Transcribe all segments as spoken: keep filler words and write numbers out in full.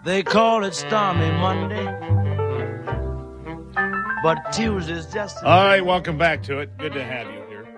They call it Stormy Monday, but Tuesday's just... All right, welcome back to it. Good to have you here.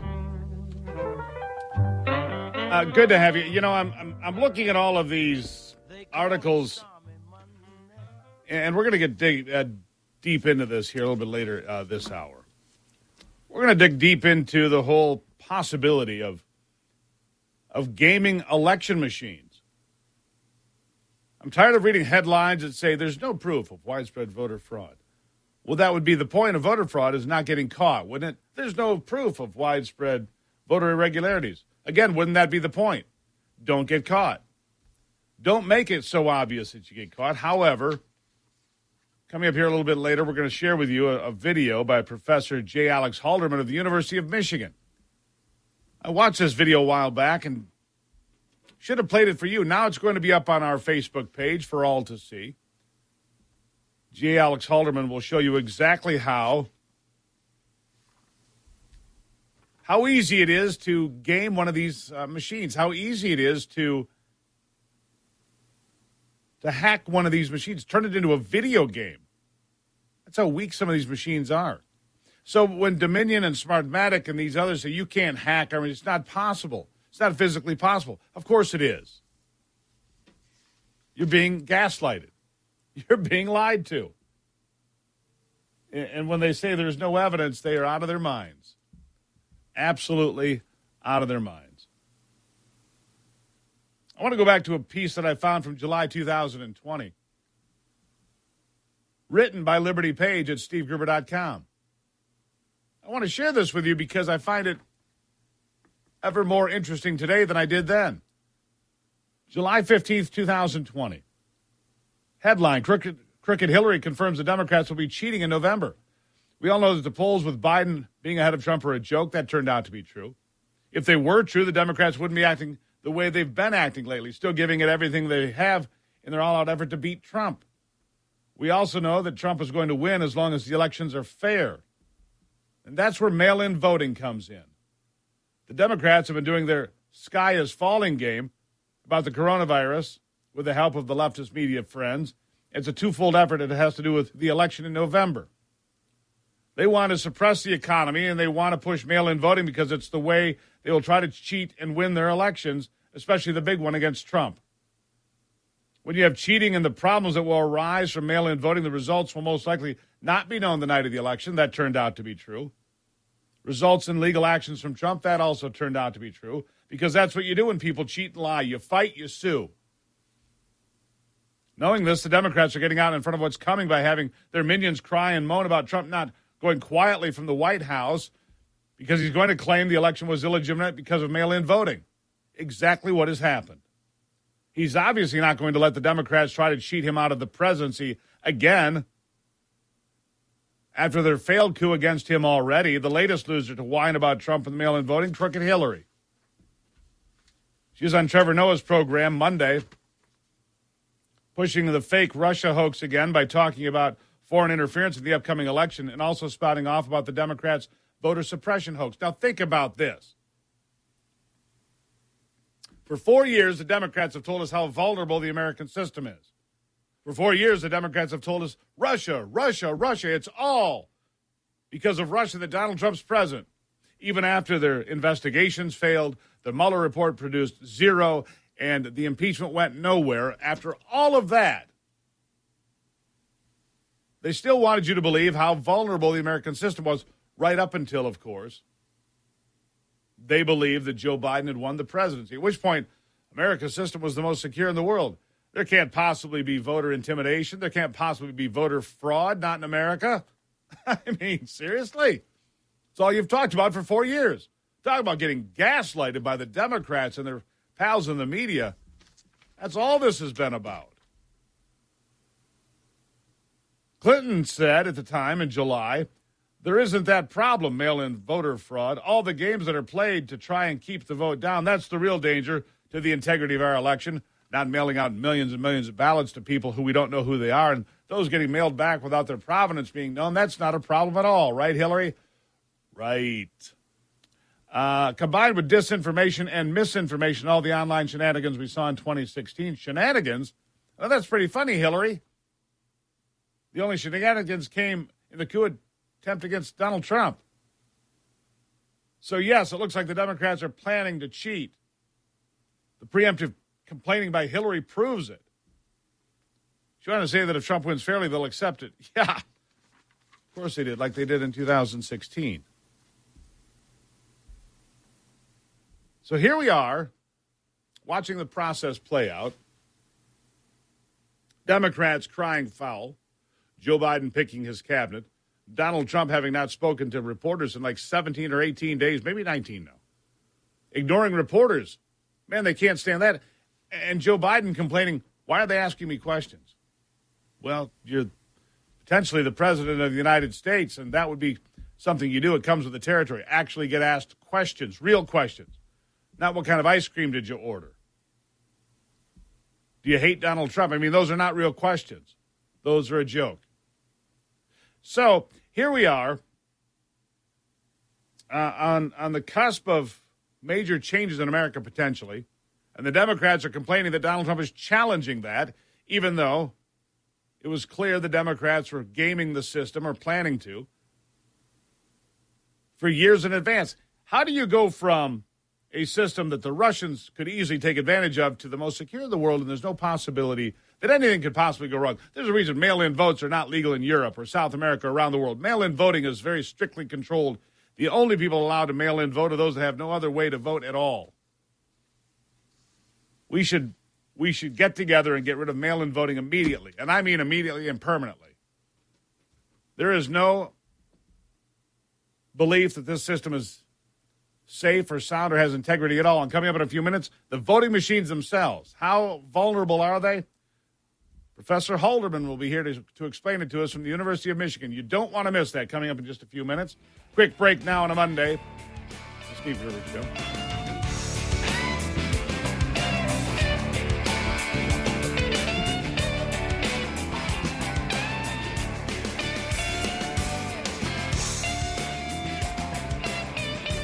Uh, good to have you. You know, I'm, I'm I'm looking at all of these articles, and we're going to get dig, uh, deep into this here a little bit later uh, this hour. We're going to dig deep into the whole possibility of of gaming election machines. I'm tired of reading headlines that say there's no proof of widespread voter fraud. Well, that would be the point of voter fraud, is not getting caught, wouldn't it? There's no proof of widespread voter irregularities. Again, wouldn't that be the point? Don't get caught. Don't make it so obvious that you get caught. However, coming up here a little bit later, we're going to share with you a, a video by Professor J. Alex Halderman of the University of Michigan. I watched this video a while back and should have played it for you. Now it's going to be up on our Facebook page for all to see. J. Alex Halderman will show you exactly how how easy it is to game one of these uh, machines, how easy it is to to hack one of these machines, turn it into a video game. That's how weak some of these machines are. So when Dominion and Smartmatic and these others say you can't hack, I mean, it's not possible. It's not physically possible. Of course it is. You're being gaslighted. You're being lied to. And when they say there's no evidence, they are out of their minds. Absolutely out of their minds. I want to go back to a piece that I found from July two thousand twenty. Written by Liberty Page at steve gruber dot com. I want to share this with you because I find it ever more interesting today than I did then. July fifteenth, twenty twenty. Headline, Crooked, Crooked Hillary confirms the Democrats will be cheating in November. We all know that the polls with Biden being ahead of Trump are a joke. That turned out to be true. If they were true, the Democrats wouldn't be acting the way they've been acting lately, still giving it everything they have in their all-out effort to beat Trump. We also know that Trump is going to win as long as the elections are fair. And that's where mail-in voting comes in. The Democrats have been doing their sky is falling game about the coronavirus with the help of the leftist media friends. It's a twofold effort. It has to do with the election in November. They want to suppress the economy, and they want to push mail-in voting because it's the way they will try to cheat and win their elections, especially the big one against Trump. When you have cheating and the problems that will arise from mail-in voting, the results will most likely not be known the night of the election. That turned out to be true. Results in legal actions from Trump, that also turned out to be true, because that's what you do when people cheat and lie. You fight, you sue. Knowing this, the Democrats are getting out in front of what's coming by having their minions cry and moan about Trump not going quietly from the White House because he's going to claim the election was illegitimate because of mail-in voting. Exactly what has happened. He's obviously not going to let the Democrats try to cheat him out of the presidency again. After their failed coup against him already, the latest loser to whine about Trump and mail-in voting, Crooked Hillary. She was on Trevor Noah's program Monday, pushing the fake Russia hoax again by talking about foreign interference in the upcoming election and also spouting off about the Democrats' voter suppression hoax. Now think about this. For four years, the Democrats have told us how vulnerable the American system is. For four years, the Democrats have told us, Russia, Russia, Russia, it's all because of Russia that Donald Trump's president. Even after their investigations failed, the Mueller report produced zero, and the impeachment went nowhere. After all of that, they still wanted you to believe how vulnerable the American system was, right up until, of course, they believed that Joe Biden had won the presidency, at which point America's system was the most secure in the world. There can't possibly be voter intimidation. There can't possibly be voter fraud, not in America. I mean, seriously? It's all you've talked about for four years. Talk about getting gaslighted by the Democrats and their pals in the media. That's all this has been about. Clinton said at the time in July, there isn't that problem, mail-in voter fraud. All the games that are played to try and keep the vote down, that's the real danger to the integrity of our election, not mailing out millions and millions of ballots to people who we don't know who they are, and those getting mailed back without their provenance being known. That's not a problem at all, right, Hillary? Right. Uh, combined with disinformation and misinformation, all the online shenanigans we saw in twenty sixteen, shenanigans Well, that's pretty funny, Hillary. The only shenanigans came in the coup attempt against Donald Trump. So, yes, it looks like the Democrats are planning to cheat. The preemptive complaining by Hillary proves it. She wanted to say that if Trump wins fairly, they'll accept it. Yeah, of course they did, like they did in two thousand sixteen. So here we are, watching the process play out. Democrats crying foul. Joe Biden picking his cabinet. Donald Trump having not spoken to reporters in like seventeen or eighteen days, maybe nineteen now. Ignoring reporters. Man, they can't stand that. And Joe Biden complaining, why are they asking me questions? Well, you're potentially the president of the United States, and that would be something you do. It comes with the territory. Actually get asked questions, real questions. Not what kind of ice cream did you order? Do you hate Donald Trump? I mean, those are not real questions. Those are a joke. So here we are uh, on, on the cusp of major changes in America potentially, and the Democrats are complaining that Donald Trump is challenging that, even though it was clear the Democrats were gaming the system or planning to for years in advance. How do you go from a system that the Russians could easily take advantage of to the most secure in the world, and there's no possibility that anything could possibly go wrong? There's a reason mail-in votes are not legal in Europe or South America or around the world. Mail-in voting is very strictly controlled. The only people allowed to mail-in vote are those that have no other way to vote at all. We should we should get together and get rid of mail-in voting immediately, and I mean immediately and permanently. There is no belief that this system is safe or sound or has integrity at all. And coming up in a few minutes, the voting machines themselves. How vulnerable are they? Professor Halderman will be here to, to explain it to us from the University of Michigan. You don't want to miss that coming up in just a few minutes. Quick break now on a Monday. The Steve Gerber Show.